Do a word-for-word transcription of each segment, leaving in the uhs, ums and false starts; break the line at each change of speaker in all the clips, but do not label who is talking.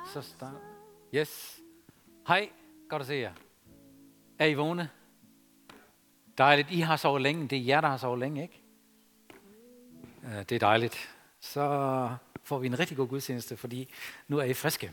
Så start. Yes. Hej, godt at se jer. Er I vågne? Dejligt. I har sovet længe. Det er jer, der har sovet længe, ikke? Det er dejligt. Så får vi en rigtig god gudstjeneste, fordi nu er I friske.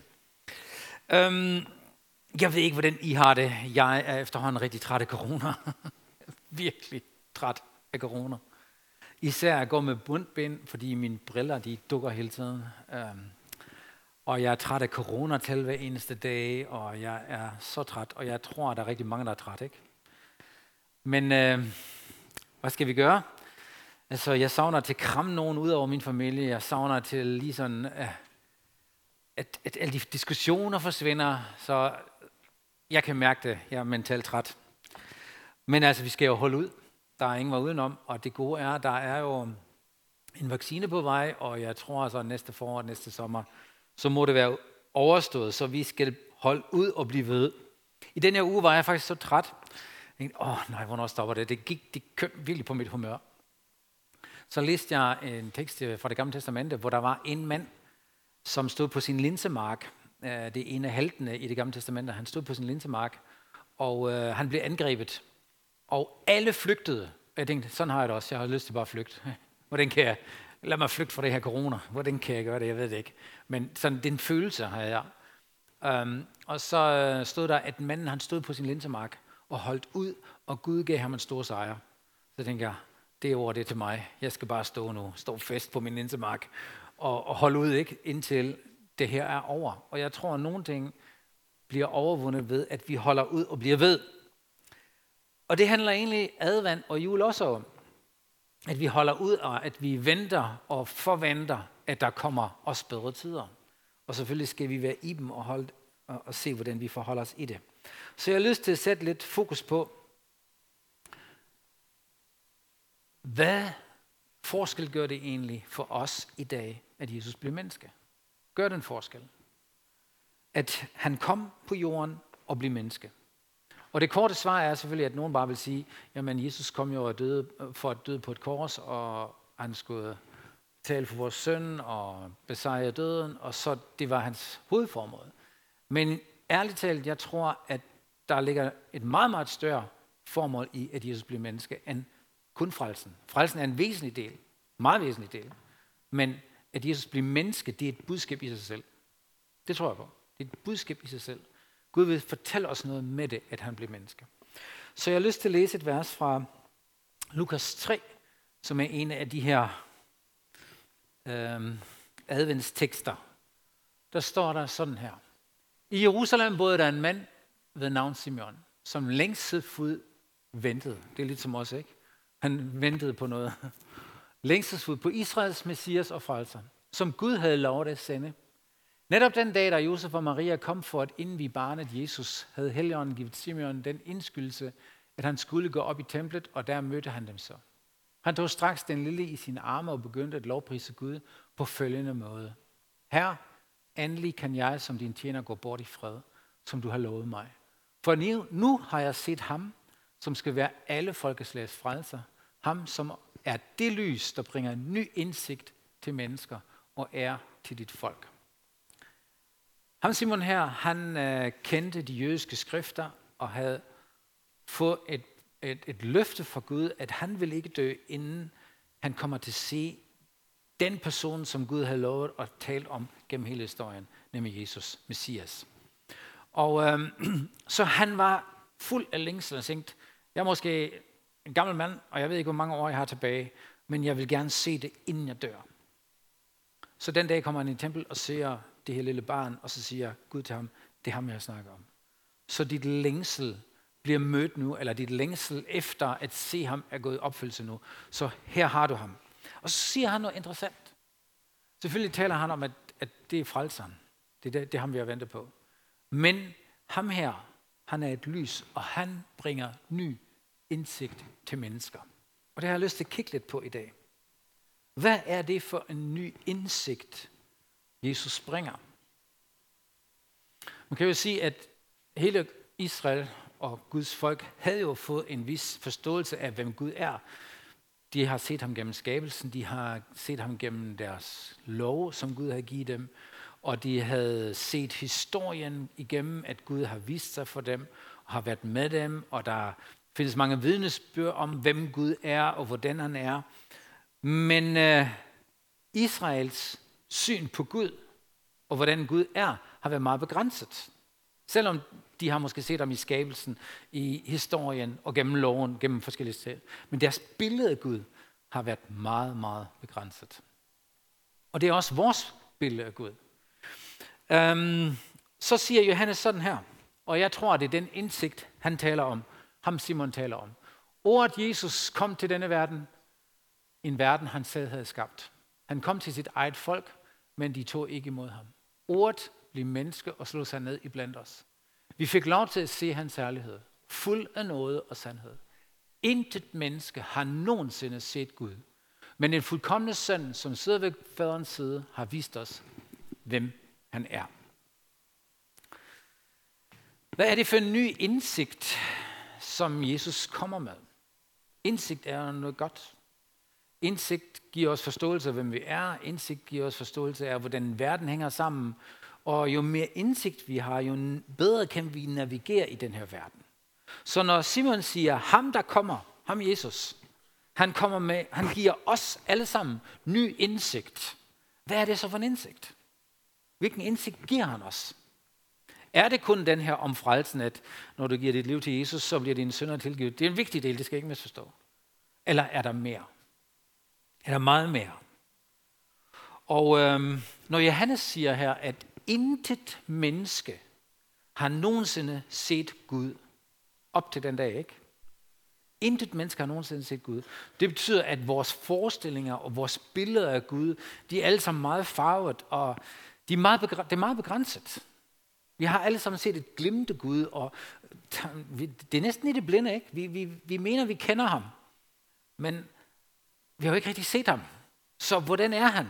Øhm, jeg ved ikke, hvordan I har det. Jeg er efterhånden rigtig træt af corona. Virkelig træt af corona. Især at gå med bundbind, fordi mine briller de dukker hele tiden. Øhm, og jeg er træt af coronatal hver eneste dag, og jeg er så træt, og jeg tror, at der er rigtig mange, der er træt, ikke? Men øh, hvad skal vi gøre? Altså, jeg savner til at kramme nogen ud over min familie. Jeg savner til lige sådan, øh, at, at alle de diskussioner forsvinder, så jeg kan mærke det. Jeg er mentalt træt. Men altså, vi skal jo holde ud. Der er ingen vej udenom, og det gode er, der er jo en vaccine på vej, og jeg tror så næste forår, næste sommer, så må det være overstået, så vi skal holde ud og blive ved. I den her uge var jeg faktisk så træt. Jeg tænkte, åh nej, hvornår stopper det? Det gik det kom virkelig på mit humør. Så læste jeg en tekst fra Det Gamle Testamente, hvor der var en mand, som stod på sin linsemark. Det er en af heltene i Det Gamle Testamente. Han stod på sin linsemark, og øh, han blev angrebet. Og alle flygtede. Jeg tænkte, sådan har jeg det også. Jeg har lyst til bare at flygte. Hvordan kan jeg lade mig flygte fra det her corona? Hvordan kan jeg gøre det? Jeg ved det ikke. Men sådan, det er en følelse, har jeg. Um, og så stod der, at manden han stod på sin linsemark og holdt ud, og Gud gav ham en stor sejr. Så tænkte jeg, det ord det er til mig. Jeg skal bare stå nu, stå fast på min linsemark og, og holde ud, ikke, indtil det her er over. Og jeg tror, at nogle ting bliver overvundet ved, at vi holder ud og bliver ved. Og det handler egentlig advent og jul også om. At vi holder ud, og at vi venter og forventer, at der kommer også bedre tider. Og selvfølgelig skal vi være i dem og, holde, og, og se, hvordan vi forholder os i det. Så jeg har lyst til at sætte lidt fokus på, hvad forskel gør det egentlig for os i dag, at Jesus blev menneske? Gør det en forskel? At han kom på jorden og blev menneske. Og det korte svar er selvfølgelig, at nogen bare vil sige, jamen Jesus kom jo og døde for at døde på et kors, og han skulle tale for vores synd og besejre døden, og så det var hans hovedformål. Men ærligt talt, jeg tror, at der ligger et meget, meget større formål i, at Jesus blev menneske, end kun frelsen. Frelsen er en væsentlig del, meget væsentlig del, men at Jesus blev menneske, det er et budskab i sig selv. Det tror jeg på. Det er et budskab i sig selv. Gud vil fortælle os noget med det, at han blev menneske. Så jeg har lyst til at læse et vers fra Lukas tre, som er en af de her øhm, adventstekster. Der står der sådan her. I Jerusalem boede der en mand ved navn Simeon, som længselsfuld ventede. Det er lidt som os, ikke? Han ventede på noget. Længselsfuld på Israels Messias og frelser, som Gud havde lovet at sende. Netop den dag, da Josef og Maria kom for at indvie barnet Jesus, havde Helligånden givet Simeon den indskydelse, at han skulle gå op i templet, og der mødte han dem så. Han tog straks den lille i sine arme og begyndte at lovprise Gud på følgende måde. Herre, endelig kan jeg som din tjener gå bort i fred, som du har lovet mig. For nu, nu har jeg set ham, som skal være alle folkeslags frelser. Ham, som er det lys, der bringer ny indsigt til mennesker og ære til dit folk. Ham Simon her, han øh, kendte de jødiske skrifter og havde fået et, et, et løfte fra Gud, at han ville ikke dø, inden han kommer til at se den person, som Gud havde lovet og talt om gennem hele historien, nemlig Jesus, Messias. Og øh, så han var fuld af længsel og tænkte, jeg er måske en gammel mand, og jeg ved ikke, hvor mange år jeg har tilbage, men jeg vil gerne se det, inden jeg dør. Så den dag kommer han i tempel og ser det her lille barn, og så siger Gud til ham, det er ham, jeg snakker om. Så dit længsel bliver mødt nu, eller dit længsel efter at se ham er gået i opfyldelse nu. Så her har du ham. Og så siger han noget interessant. Selvfølgelig taler han om, at, at det er frelseren. Det er, det, det er ham, vi har ventet på. Men ham her, han er et lys, og han bringer ny indsigt til mennesker. Og det har jeg lyst til at kigge lidt på i dag. Hvad er det for en ny indsigt, Jesus bringer? Man kan jo sige, at hele Israel og Guds folk havde jo fået en vis forståelse af, hvem Gud er. De har set ham gennem skabelsen, de har set ham gennem deres lov, som Gud har givet dem. og de havde set historien igennem, at Gud har vist sig for dem, og har været med dem, og der findes mange vidnesbyrd om, hvem Gud er, og hvordan han er. Men øh, Israels syn på Gud, og hvordan Gud er, har været meget begrænset. Selvom de har måske set ham i skabelsen, i historien og gennem loven, gennem forskellige steder. Men deres billede af Gud har været meget, meget begrænset. Og det er også vores billede af Gud. Um, så siger Johannes sådan her, og jeg tror, det er den indsigt, han taler om, ham Simon taler om. Ordet Jesus kom til denne verden, en verden, han selv havde skabt. Han kom til sit eget folk, men de tog ikke imod ham. Ordet blev menneske og slog sig ned iblandt os. Vi fik lov til at se hans herlighed, fuld af nåde og sandhed. Intet menneske har nogensinde set Gud, men en fuldkommen søn, som sidder ved faderens side, har vist os, hvem han er. Hvad er det for en ny indsigt, som Jesus kommer med? Indsigt er noget godt. Indsigt giver os forståelse af, hvem vi er. Indsigt giver os forståelse af, hvordan verden hænger sammen. Og jo mere indsigt vi har, jo bedre kan vi navigere i den her verden. Så når Simon siger, ham der kommer, ham Jesus, han kommer med, han giver os alle sammen ny indsigt. Hvad er det så for en indsigt? Hvilken indsigt giver han os? Er det kun den her om frelsen, at når du giver dit liv til Jesus, så bliver dine synder tilgivet? Det er en vigtig del, det skal jeg ikke misforstå. Eller er der mere? Er der meget mere? Og øhm, når Johannes siger her, at intet menneske har nogensinde set Gud op til den dag, ikke? Intet menneske har nogensinde set Gud. Det betyder, at vores forestillinger og vores billeder af Gud, de er alle sammen meget farvet, og de er meget begr- det er meget begrænset. Vi har alle sammen set et glimt af Gud, og det er næsten i det blinde, ikke? Vi, vi, vi mener, vi kender ham, men vi har jo ikke rigtig set ham. Så hvordan er han?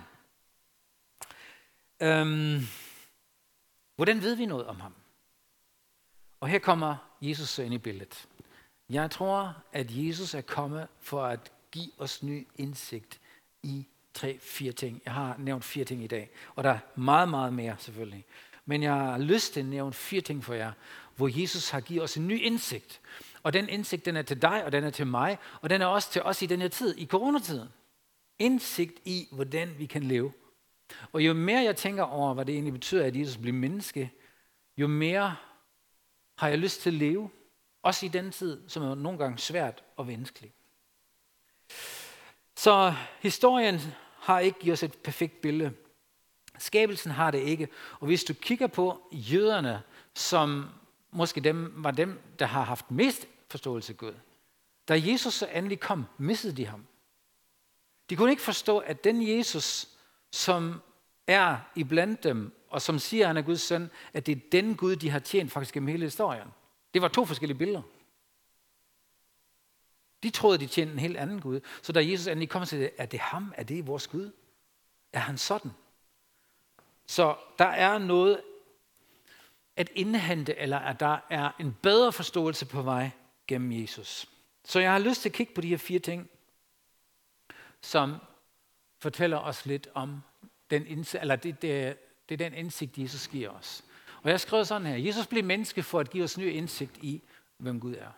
Øhm, hvordan ved vi noget om ham? Og her kommer Jesus så ind i billedet. Jeg tror, at Jesus er kommet for at give os ny indsigt i tre, fire ting. Jeg har nævnt fire ting i dag, og der er meget, meget mere selvfølgelig. Men jeg har lyst til at nævne fire ting for jer, hvor Jesus har givet os en ny indsigt. Og den indsigt, den er til dig, og den er til mig, og den er også til os i den her tid, i coronatiden. Indsigt i, hvordan vi kan leve. Og jo mere jeg tænker over, hvad det egentlig betyder, at Jesus bliver menneske, jo mere har jeg lyst til at leve, også i den tid, som er nogle gange svært og vanskelig. Så historien har ikke givet os et perfekt billede. Skabelsen har det ikke. Og hvis du kigger på jøderne, som måske dem, var dem, der har haft mest forståelse af Gud, da Jesus så endelig kom, missede de ham. De kunne ikke forstå, at den Jesus, som er iblandt dem, og som siger, at han er Guds søn, at det er den Gud, de har tjent faktisk gennem hele historien. Det var to forskellige billeder. De troede, de tjente en helt anden Gud. Så da Jesus endelig kom til det, er det ham? Er det vores Gud? Er han sådan? Så der er noget at indhente, eller at der er en bedre forståelse på vej gennem Jesus. Så jeg har lyst til at kigge på de her fire ting, som fortæller os lidt om den indsigt, eller det, det, det er den indsigt, Jesus giver os. Og jeg har skrevet sådan her: Jesus blev menneske for at give os ny indsigt i, hvem Gud er.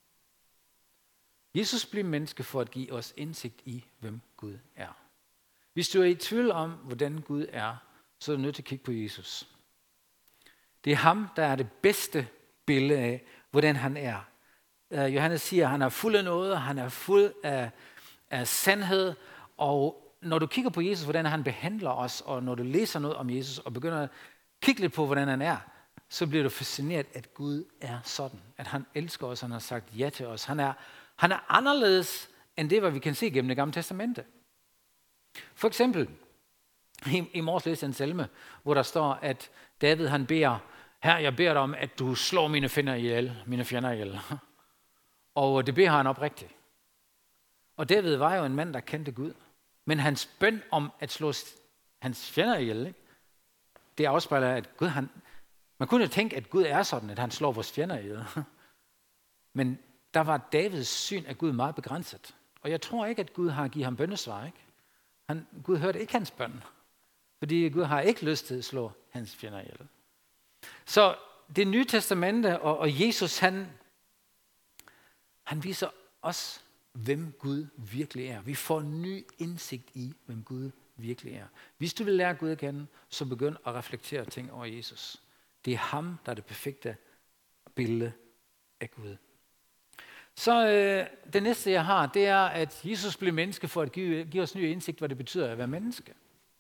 Jesus blev menneske for at give os indsigt i, hvem Gud er. Hvis du er i tvivl om, hvordan Gud er, så er du nødt til at kigge på Jesus. Det er ham, der er det bedste billede af, hvordan han er. Uh, Johannes siger, at han er fuld af noget, han er fuld af, af sandhed, og når du kigger på Jesus, hvordan han behandler os, og når du læser noget om Jesus, og begynder at kigge lidt på, hvordan han er, så bliver du fascineret, at Gud er sådan. At han elsker os, han har sagt ja til os. Han er, han er anderledes, end det, hvad vi kan se gennem det gamle testamente. For eksempel, i, i morges læste jeg en salme, hvor der står, at David han beder, Herre, jeg beder dig om, at du slår mine fjender ihjel, mine fjender ihjel. Og det beder han oprigtigt. Og David var jo en mand, der kendte Gud. Men hans bøn om at slå hans fjender ihjel, ikke? Det afspejler, at Gud, han, man kunne tænke, at Gud er sådan, at han slår vores fjender ihjel. Men der var Davids syn af Gud meget begrænset. Og jeg tror ikke, at Gud har givet ham bønnesvar, ikke? Han, Gud hørte ikke hans bøn. Fordi Gud har ikke lyst til at slå hans fjender ihjel. Så det nye testamente og, og Jesus, han, han viser os, hvem Gud virkelig er. Vi får ny indsigt i, hvem Gud virkelig er. Hvis du vil lære Gud at kende, så begynd at reflektere ting over Jesus. Det er ham, der er det perfekte billede af Gud. Så øh, det næste, jeg har, det er, at Jesus blev menneske for at give, give os ny indsigt, hvad det betyder at være menneske.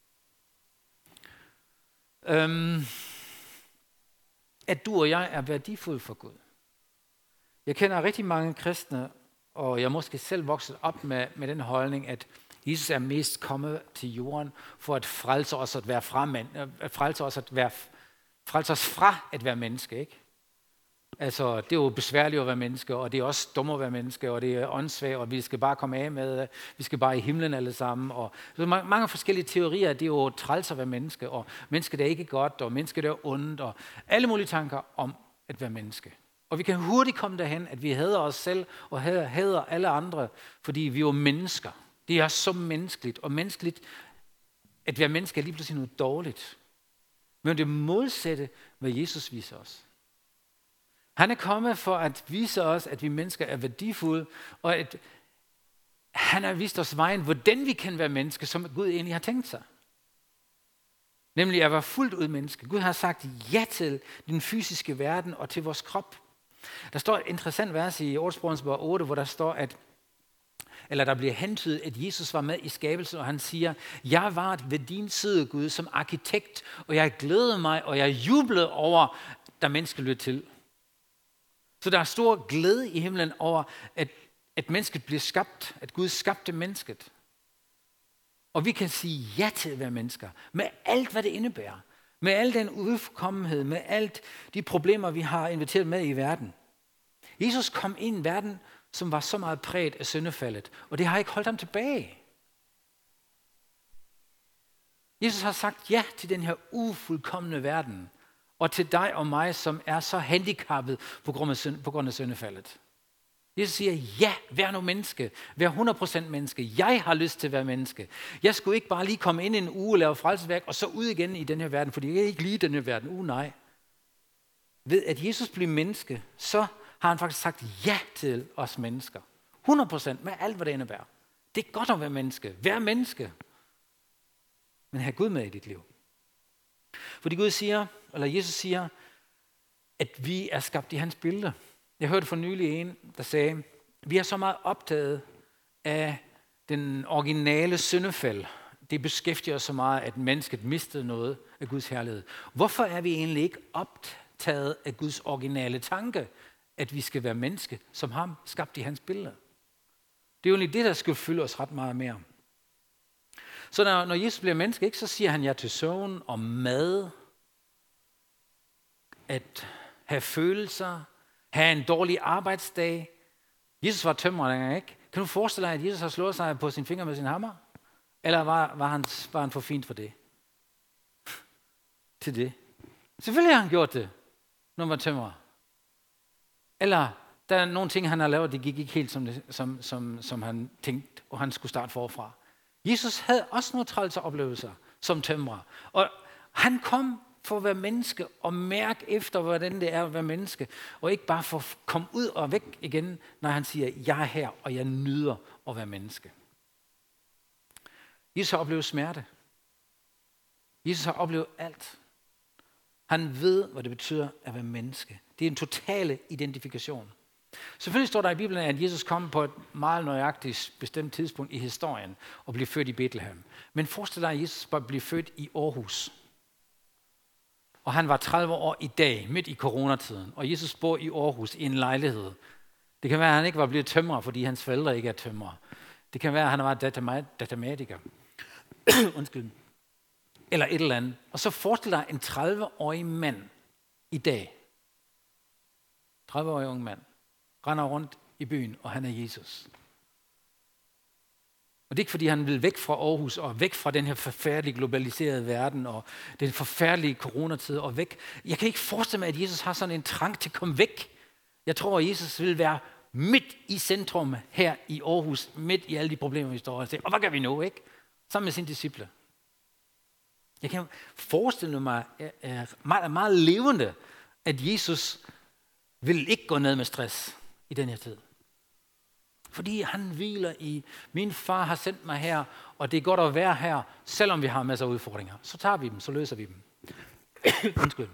Øhm, at du og jeg er værdifulde for Gud. Jeg kender rigtig mange kristne, og jeg er måske selv vokset op med, med den holdning, at Jesus er mest kommet til jorden for at frelse os at være fra mænd, at frelse os at være frelse os fra at være menneske, ikke? Altså, det er jo besværligt at være menneske, og det er også dumt at være menneske, og det er åndssvagt, og vi skal bare komme af med, vi skal bare i himlen alle sammen. Og så mange, mange forskellige teorier, det er jo træls at være menneske, og mennesket er ikke godt, og mennesket er ondt, og alle mulige tanker om at være menneske. Og vi kan hurtigt komme derhen, at vi hader os selv, og hader alle andre, fordi vi er jo mennesker. Det er så menneskeligt, og menneskeligt, at være menneske er lige pludselig noget dårligt. Men det modsætte, hvad Jesus viser os. Han er kommet for at vise os, at vi mennesker er værdifulde, og at han har vist os vejen, hvordan vi kan være mennesker, som Gud egentlig har tænkt sig. Nemlig at være fuldt ud menneske. Gud har sagt ja til den fysiske verden og til vores krop. Der står et interessant vers i Ordsprogens bog otte, hvor der står, at eller der bliver hentydet, at Jesus var med i skabelsen, og han siger, jeg var ved din side, Gud, som arkitekt, og jeg glædede mig, og jeg jublede over, da mennesket blev til. Så der er stor glæde i himlen over, at, at mennesket bliver skabt, at Gud skabte mennesket. Og vi kan sige ja til at være mennesker, med alt, hvad det indebærer. Med al den ufuldkommenhed, med alt de problemer, vi har inviteret med i verden. Jesus kom ind i en verden, som var så meget præget af syndefaldet, og det har ikke holdt ham tilbage. Jesus har sagt ja til den her ufuldkomne verden, og til dig og mig, som er så handicappet på grund af, synd, på grund af syndefaldet. Jesus siger, ja, vær nu menneske, vær hundrede procent menneske. Jeg har lyst til at være menneske. Jeg skulle ikke bare lige komme ind en uge og lave frelsesværk, og så ud igen i den her verden, fordi jeg er ikke lige i den her verden. Uh, nej. Ved at Jesus blev menneske, så har han faktisk sagt ja til os mennesker. hundrede procent med alt, hvad det indebærer. Det er godt at være menneske. Vær menneske. Men have Gud med i dit liv. Fordi Gud siger, eller Jesus siger, at vi er skabt i hans billede. Jeg hørte for nylig en, der sagde, vi er så meget optaget af den originale syndefald. Det beskæftiger os så meget, at mennesket mistede noget af Guds herlighed. Hvorfor er vi egentlig ikke optaget af Guds originale tanke, at vi skal være menneske, som ham skabt i hans billede? Det er jo egentlig det, der skal fylde os ret meget mere. Så når, når Jesus bliver menneske, ikke, så siger han ja til søvn og mad, at have følelser, have en dårlig arbejdsdag. Jesus var tømrer, ikke? Kan du forestille dig, at Jesus har slået sig på sin finger med sin hammer? Eller var, var, han, var han for fint for det? Til det. Selvfølgelig har han gjort det, når han var tømrer. Eller der er nogle ting, han har lavet, det gik ikke helt, som, det, som, som, som han tænkte, og han skulle starte forfra. Jesus havde også nogle trælse oplevelser som tømrer. Og han kom for at være menneske og mærke efter, hvordan det er at være menneske. Og ikke bare for at komme ud og væk igen, når han siger, jeg er her, og jeg nyder at være menneske. Jesus har oplevet smerte. Jesus har oplevet alt. Han ved, hvad det betyder at være menneske. Det er en total identifikation. Selvfølgelig står der i Bibelen, at Jesus kom på et meget nøjagtigt bestemt tidspunkt i historien og blev født i Bethlehem. Men forestil dig, at Jesus bare blev født i Aarhus. Og han var tredive år i dag, midt i coronatiden. Og Jesus bor i Aarhus i en lejlighed. Det kan være, at han ikke var blevet tømrer, fordi hans forældre ikke er tømrer. Det kan være, at han var datamatiker. Undskyld. Eller et eller andet. Og så forestil dig en tredive-årig mand i dag. tredive-årig ung mand. Render rundt i byen, og han er Jesus. Og det er ikke, fordi han vil væk fra Aarhus, og væk fra den her forfærdelige globaliserede verden, og den forfærdelige coronatid, og væk. Jeg kan ikke forestille mig, at Jesus har sådan en trang til at komme væk. Jeg tror, at Jesus vil være midt i centrum her i Aarhus, midt i alle de problemer, vi står og ser. Og hvad gør vi nu, ikke? Sammen med sine disciple. Jeg kan forestille mig er meget, meget levende, at Jesus vil ikke gå ned med stress i den her tid. Fordi han hviler i, min far har sendt mig her, og det er godt at være her, selvom vi har masser af udfordringer. Så tager vi dem, så løser vi dem. Undskyld.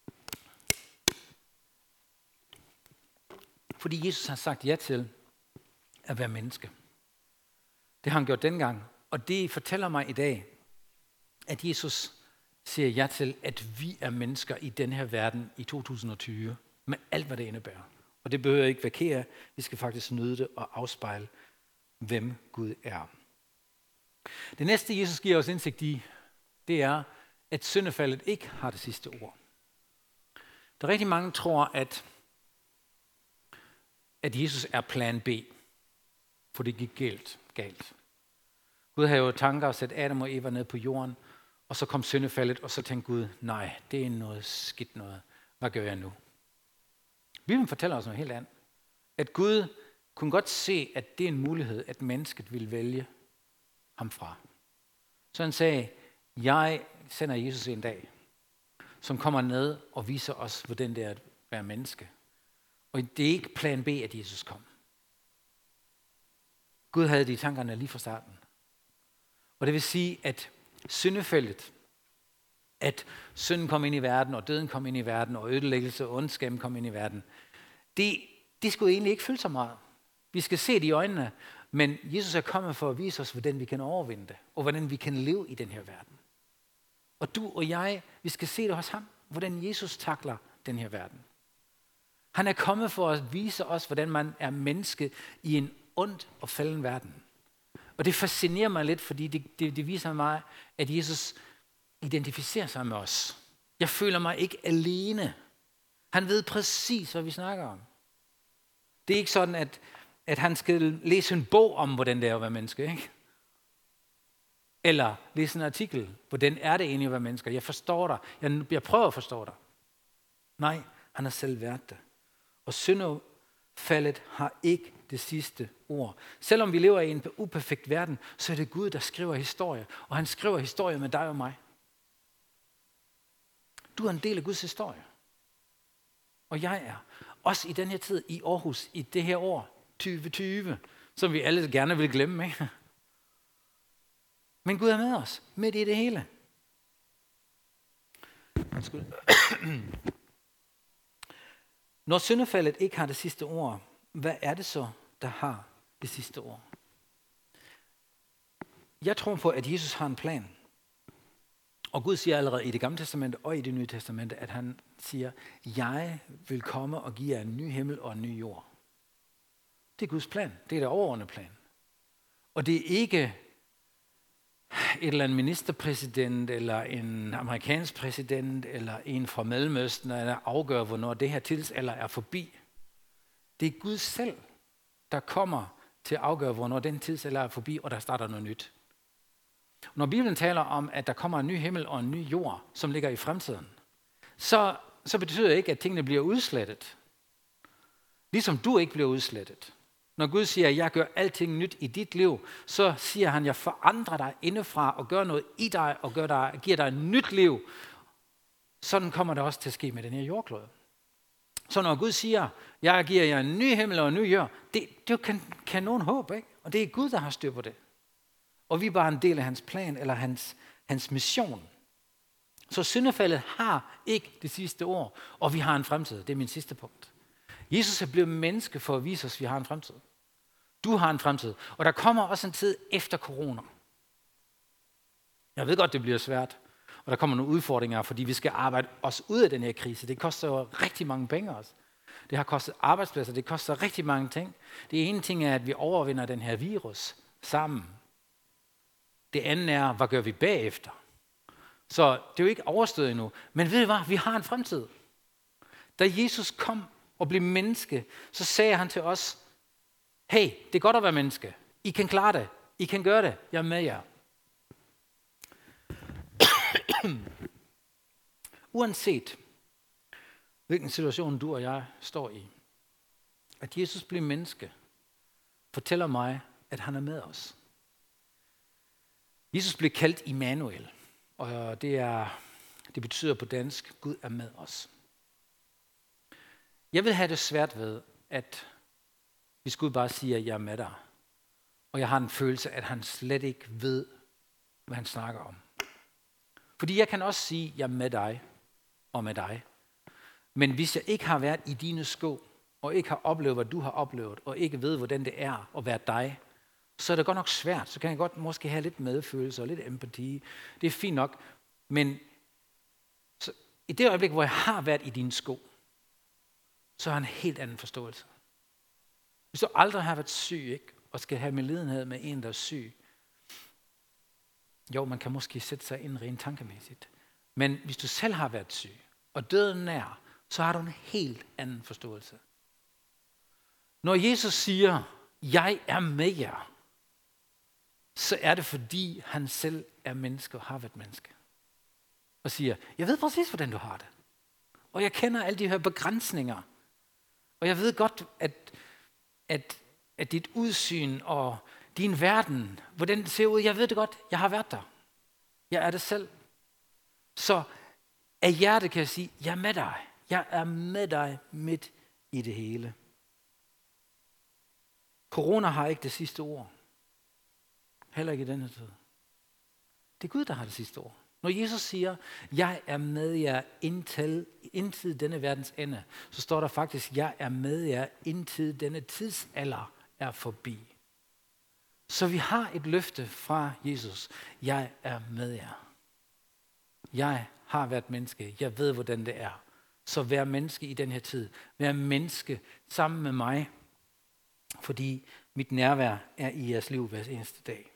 Fordi Jesus har sagt ja til at være menneske. Det har han gjort dengang. Og det fortæller mig i dag, at Jesus siger ja til, at vi er mennesker i den her verden i to tusind og tyve, med alt, hvad det indebærer. Og det behøver ikke vakere. Vi skal faktisk nyde det og afspejle, hvem Gud er. Det næste, Jesus giver os indsigt i, det er, at syndefaldet ikke har det sidste ord. Der er rigtig mange, der tror, at, at Jesus er plan B, for det gik galt. galt. Gud havde jo tanker at sætte Adam og Eva ned på jorden, og så kom syndefaldet, og så tænkte Gud, nej, det er noget skidt noget. Hvad gør jeg nu? Bibelen fortæller os noget helt andet. At Gud kunne godt se, at det er en mulighed, at mennesket ville vælge ham fra. Så han sagde, jeg sender Jesus en dag, som kommer ned og viser os, hvordan det er at være menneske. Og det er ikke plan B, at Jesus kom. Gud havde de tankerne lige fra starten. Og det vil sige, at syndefældet, at synden kom ind i verden, og døden kom ind i verden, og ødelæggelse og ondskab kom ind i verden, det, det skulle egentlig ikke fylde så meget. Vi skal se det i øjnene, men Jesus er kommet for at vise os, hvordan vi kan overvinde det, og hvordan vi kan leve i den her verden. Og du og jeg, vi skal se det hos ham, hvordan Jesus takler den her verden. Han er kommet for at vise os, hvordan man er menneske i en ond og falden verden. Og det fascinerer mig lidt, fordi det, det, det viser mig, at Jesus identificerer sig med os. Jeg føler mig ikke alene. Han ved præcis, hvad vi snakker om. Det er ikke sådan, at, at han skal læse en bog om, hvordan det er at være menneske, ikke? Eller læse en artikel, hvordan er det egentlig at være menneske. Jeg forstår dig. Jeg, jeg prøver at forstå dig. Nej, han har selv været det. Og syndefaldet har ikke det sidste ord. Selvom vi lever i en uperfekt verden, så er det Gud, der skriver historie. Og han skriver historie med dig og mig. Du er en del af Guds historie. Og jeg er. Også i den her tid i Aarhus, i det her år, tyve tyve, som vi alle gerne vil glemme, ikke? Men Gud er med os, midt i det hele. Undskyld. Når syndefaldet ikke har det sidste ord, hvad er det så, der har det sidste ord? Jeg tror på, at Jesus har en plan. Og Gud siger allerede i det gamle testamente og i det nye testamente, at han siger, jeg vil komme og give jer en ny himmel og en ny jord. Det er Guds plan. Det er det overordnede plan. Og det er ikke et eller andet ministerpræsident, eller en amerikansk præsident, eller en fra Mellemøsten, der afgør, hvornår det her tidsalder er forbi. Det er Gud selv, der kommer til at afgøre, hvornår den tidsalder er forbi, og der starter noget nyt. Når Bibelen taler om, at der kommer en ny himmel og en ny jord, som ligger i fremtiden, så, så betyder det ikke, at tingene bliver udslettet. Ligesom du ikke bliver udslettet. Når Gud siger, at jeg gør alting nyt i dit liv, så siger han, at jeg forandrer dig indefra og gør noget i dig og gør dig, giver dig et nyt liv. Sådan kommer det også til at ske med den her jordklode. Så når Gud siger, at jeg giver jer en ny himmel og en ny jord, det, det kan, kan nogen håbe, ikke? Og det er Gud, der har styr på det. Og vi er bare en del af hans plan eller hans, hans mission. Så syndefaldet har ikke det sidste ord, og vi har en fremtid. Det er min sidste punkt. Jesus er blevet menneske for at vise os, at vi har en fremtid. Du har en fremtid. Og der kommer også en tid efter corona. Jeg ved godt, det bliver svært. Og der kommer nogle udfordringer, fordi vi skal arbejde os ud af den her krise. Det koster jo rigtig mange penge også. Det har kostet arbejdspladser, det koster rigtig mange ting. Det ene ting er, at vi overvinder den her virus sammen. Det andet er, hvad gør vi bagefter? Så det er jo ikke overstået endnu. Men ved I hvad? Vi har en fremtid. Da Jesus kom og blev menneske, så sagde han til os, hey, det er godt at være menneske. I kan klare det. I kan gøre det. Jeg er med jer. Uanset hvilken situation du og jeg står i, at Jesus blev menneske, fortæller mig, at han er med os. Jesus blev kaldt Immanuel. Og det, er, det betyder på dansk, Gud er med os. Jeg vil have det svært ved, at hvis Gud bare siger, jeg er med dig, og jeg har en følelse, at han slet ikke ved, hvad han snakker om. Fordi jeg kan også sige, jeg er med dig og med dig. Men hvis jeg ikke har været i dine sko, og ikke har oplevet, hvad du har oplevet, og ikke ved, hvordan det er at være dig, så er det godt nok svært. Så kan jeg godt måske have lidt medfølelse og lidt empati. Det er fint nok. Men så, i det øjeblik, hvor jeg har været i dine sko, så har jeg en helt anden forståelse. Hvis du aldrig har været syg, ikke, og skal have medlidenhed med en, der er syg, jo, man kan måske sætte sig ind rent tankemæssigt. Men hvis du selv har været syg, og døden nær, så har du en helt anden forståelse. Når Jesus siger, jeg er med jer, så er det fordi, han selv er menneske og har været menneske. Og siger, jeg ved præcis, hvordan du har det. Og jeg kender alle de her begrænsninger. Og jeg ved godt, at, at, at dit udsyn og din verden, hvordan det ser ud, jeg ved det godt, jeg har været der. Jeg er det selv. Så af hjertet kan jeg sige, jeg er med dig. Jeg er med dig midt i det hele. Corona har ikke det sidste ord. Heller ikke i denne tid. Det er Gud, der har det sidste ord. Når Jesus siger, jeg er med jer indtil, indtil denne verdens ende, så står der faktisk, jeg er med jer indtil denne tidsalder er forbi. Så vi har et løfte fra Jesus. Jeg er med jer. Jeg har været menneske. Jeg ved, hvordan det er. Så vær menneske i den her tid. Vær menneske sammen med mig. Fordi mit nærvær er i jeres liv hver eneste dag.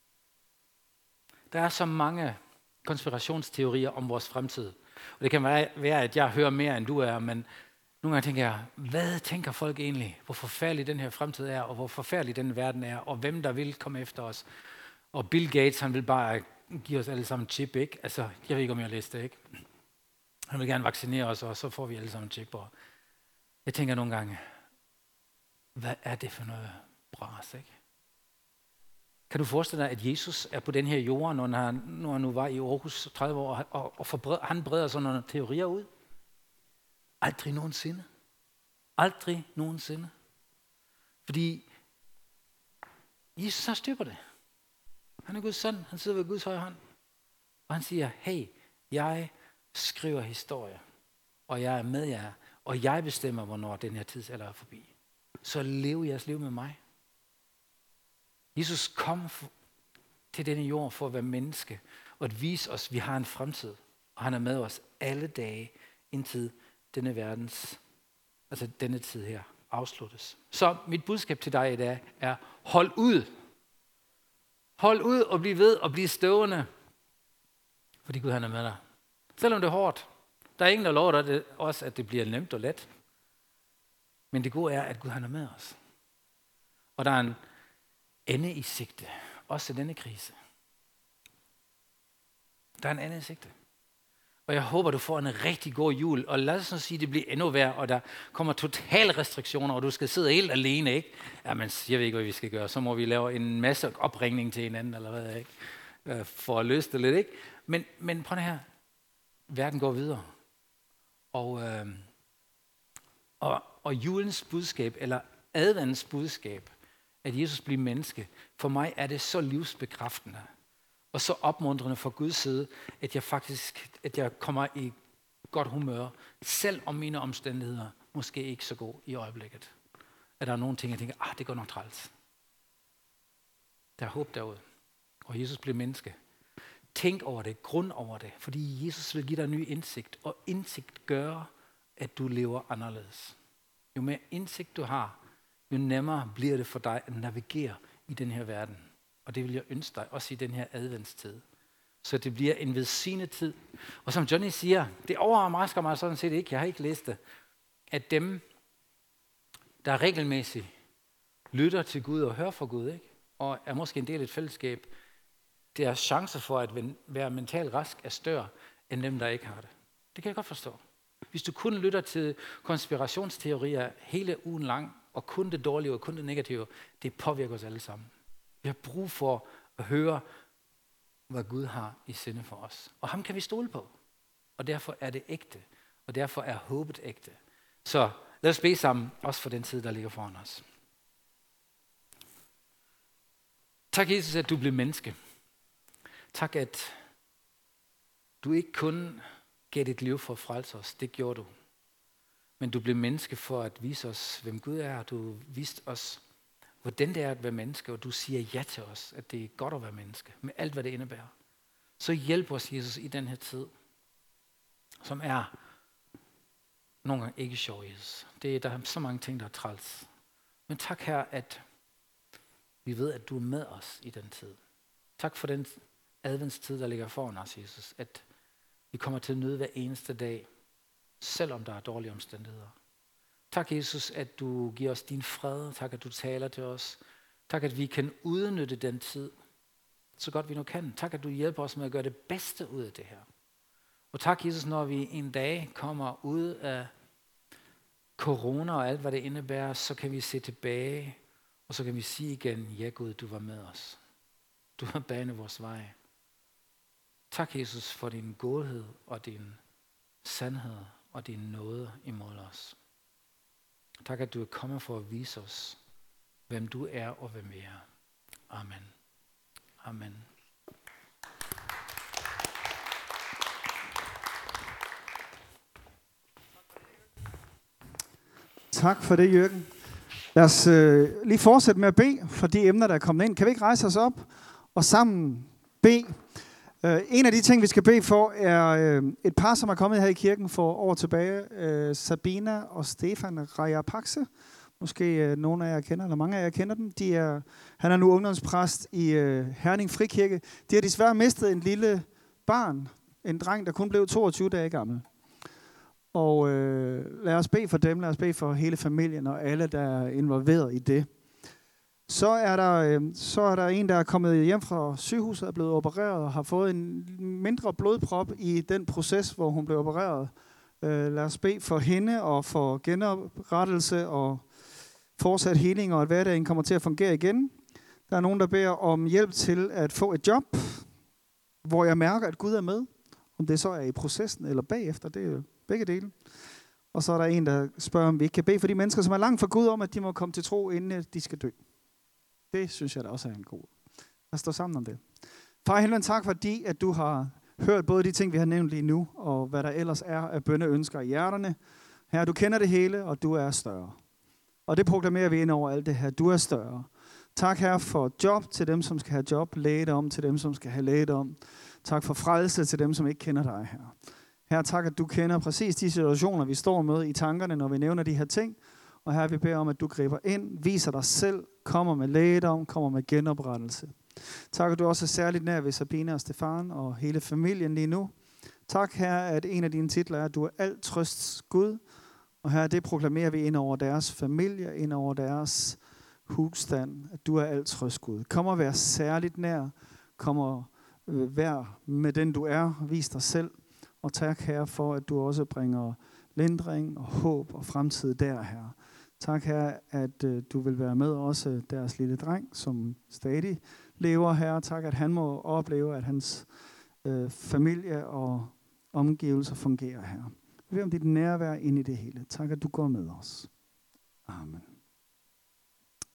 Der er så mange konspirationsteorier om vores fremtid. Og det kan være, at jeg hører mere, end du er, men nogle gange tænker jeg, hvad tænker folk egentlig? Hvor forfærdelig den her fremtid er, og hvor forfærdelig den verden er, og hvem der vil komme efter os. Og Bill Gates, han vil bare give os alle sammen chip, ikke? Altså, jeg ved ikke, om jeg læste det, ikke? Han vil gerne vaccinere os, og så får vi alle sammen chip. Og jeg tænker nogle gange, hvad er det for noget bras, ikke? Kan du forestille dig, at Jesus er på den her jord, når han, når han nu var i Aarhus tredive år, og, og forbred, han breder sådan nogle teorier ud? Aldrig nogensinde. Aldrig nogensinde. Fordi Jesus har styr på det. Han er Guds søn, han sidder ved Guds højre hånd. Og han siger, hey, jeg skriver historie, og jeg er med jer, og jeg bestemmer, hvornår den her tidsalder er forbi. Så lev jeres liv med mig. Jesus kom til denne jord for at være menneske, og at vise os, at vi har en fremtid. Og han er med os alle dage, indtil denne verdens, altså denne tid her, afsluttes. Så mit budskab til dig i dag er, hold ud. Hold ud og bliv ved og bliv stående, fordi Gud han er med dig. Selvom det er hårdt. Der er ingen, der lover dig også, at det bliver nemt og let. Men det gode er, at Gud han er med os. Og der er en ende i sigte. Også denne krise. Der er en ende i sigte. Og jeg håber, du får en rigtig god jul. Og lad os så sige, at det bliver endnu værre, og der kommer totale restriktioner, og du skal sidde helt alene, ikke? Jamen, jeg ved ikke, hvad vi skal gøre. Så må vi lave en masse opringning til hinanden, eller hvad, ikke? For at løse det lidt, ikke? Men, men prøv her. Verden går videre. Og, øh, og, og julens budskab, eller adventens budskab, at Jesus bliver menneske, for mig er det så livsbekræftende og så opmuntrende fra Guds side, at jeg faktisk at jeg kommer i godt humør, selv om mine omstændigheder måske ikke så gode i øjeblikket. At der er nogle ting, jeg tænker, ah, det går nok træls. Der er håb derude. Og Jesus bliver menneske. Tænk over det, grund over det, fordi Jesus vil give dig en ny indsigt, og indsigt gør, at du lever anderledes. Jo mere indsigt du har, jo nemmere bliver det for dig at navigere i den her verden. Og det vil jeg ønske dig, også i den her adventstid. Så det bliver en velsignet tid. Og som Johnny siger, det overrasker mig sådan set ikke, jeg har ikke læst det, at dem, der regelmæssigt lytter til Gud og hører fra Gud, ikke? Og er måske en del af et fællesskab, deres chancer for at være mentalt rask er større, end dem, der ikke har det. Det kan jeg godt forstå. Hvis du kun lytter til konspirationsteorier hele ugen lang, og kun det dårlige og kun det negative, det påvirker os alle sammen. Vi har brug for at høre hvad Gud har i sinde for os. Og ham kan vi stole på. Og derfor er det ægte. Og derfor er håbet ægte. Så lad os bede sammen, også for den tid, der ligger foran os. Tak, Jesus, at du blev menneske. Tak, at du ikke kun gav dit liv for at frelse os. Det gjorde du. Men du blev menneske for at vise os, hvem Gud er. Du viste os, hvordan det er at være menneske. Og du siger ja til os, at det er godt at være menneske. Med alt, hvad det indebærer. Så hjælp os, Jesus, i den her tid, som er nogle gange ikke sjov, Jesus. Det er, der er så mange ting, der er træls. Men tak, Herre, at vi ved, at du er med os i den tid. Tak for den adventstid, der ligger foran os, Jesus. At vi kommer til at nyde hver eneste dag, selvom der er dårlige omstændigheder. Tak, Jesus, at du giver os din fred. Tak, at du taler til os. Tak, at vi kan udnytte den tid, så godt vi nu kan. Tak, at du hjælper os med at gøre det bedste ud af det her. Og tak, Jesus, når vi en dag kommer ud af corona og alt, hvad det indebærer, så kan vi se tilbage, og så kan vi sige igen, ja Gud, du var med os. Du har banet vores vej. Tak, Jesus, for din godhed og din sandhed og din nåde imod os. Tak, at du er kommet for at vise os, hvem du er og hvem vi er. Amen. Amen.
Tak for det, Jørgen. Lad os øh, lige fortsætte med at bede for de emner, der er kommet ind. Kan vi ikke rejse os op og sammen bede? Uh, en af de ting, vi skal bede for, er uh, et par, som er kommet her i kirken for år tilbage. Uh, Sabina og Stefan Rajapakse. Måske uh, nogle af jer kender, eller mange af jer kender dem. De er, han er nu ungdomspræst i uh, Herning Frikirke. De har desværre mistet en lille barn. En dreng, der kun blev toogtyve dage gammel. Og uh, lad os bede for dem. Lad os bede for hele familien og alle, der er involveret i det. Så er, der, øh, så er der en, der er kommet hjem fra sygehuset, er blevet opereret og har fået en mindre blodprop i den proces, hvor hun blev opereret. Øh, lad os bede for hende og for genoprettelse og fortsat healing, og at hverdagen kommer til at fungere igen. Der er nogen, der beder om hjælp til at få et job, hvor jeg mærker, at Gud er med. Om det så er i processen eller bagefter, det er jo begge dele. Og så er der en, der spørger, om vi ikke kan bede for de mennesker, som er langt fra Gud, om at de må komme til tro, inden de skal dø. Det synes jeg da også er en god. Lad os stå sammen om det. Far i himlen, tak fordi, at du har hørt både de ting, vi har nævnt lige nu, og hvad der ellers er af bønneønsker i hjerterne. Herre, du kender det hele, og du er større. Og det proklamerer vi ind over alt det her. Du er større. Tak, Herre, for job til dem, som skal have job. Lægedom til dem, som skal have lægedom. Tak for frelse til dem, som ikke kender dig, Herre. Herre, tak, at du kender præcis de situationer, vi står med i tankerne, når vi nævner de her ting. Og her vi beder om, at du griber ind, viser dig selv, kommer med lægedom, kommer med genoprettelse. Tak, at du også er særligt nær ved Sabina og Stefan og hele familien lige nu. Tak, Herre, at en af dine titler er, at du er alt trøsts Gud. Og her det proklamerer vi ind over deres familie, ind over deres husstand, at du er alt trøsts Gud. Kom og vær særligt nær, kom og vær med den du er, vis dig selv. Og tak, Herre, for at du også bringer lindring og håb og fremtid der, Herre. Tak, Herre, at øh, du vil være med også deres lille dreng, som stadig lever, Herre. Tak, at han må opleve, at hans øh, familie og omgivelser fungerer, Herre. Vi beder om dit nærvær ind i det hele. Tak, at du går med os. Amen.